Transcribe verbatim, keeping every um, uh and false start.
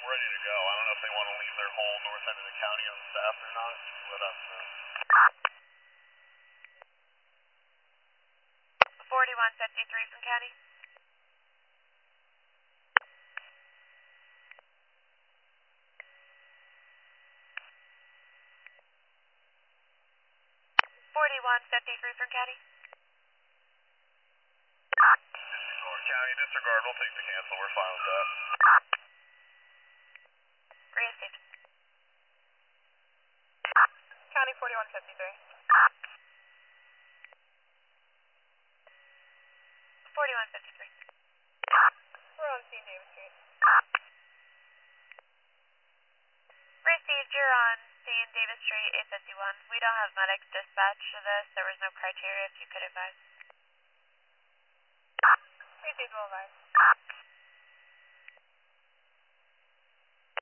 ready to go. I don't know if they want to leave their whole north end of the county on staff or not. Let us know. forty-one fifty-three from county. forty-one fifty-three from county. Disregard. County, disregard. We'll take the cancel. We're fine with that. Received. County forty-one fifty-three. forty-one fifty-three. We're on Saint David Street. Received, you're on Saint David Street, eight fifty-one. We don't have medics dispatched to this. There was no criteria, if you could advise. Received, will advise.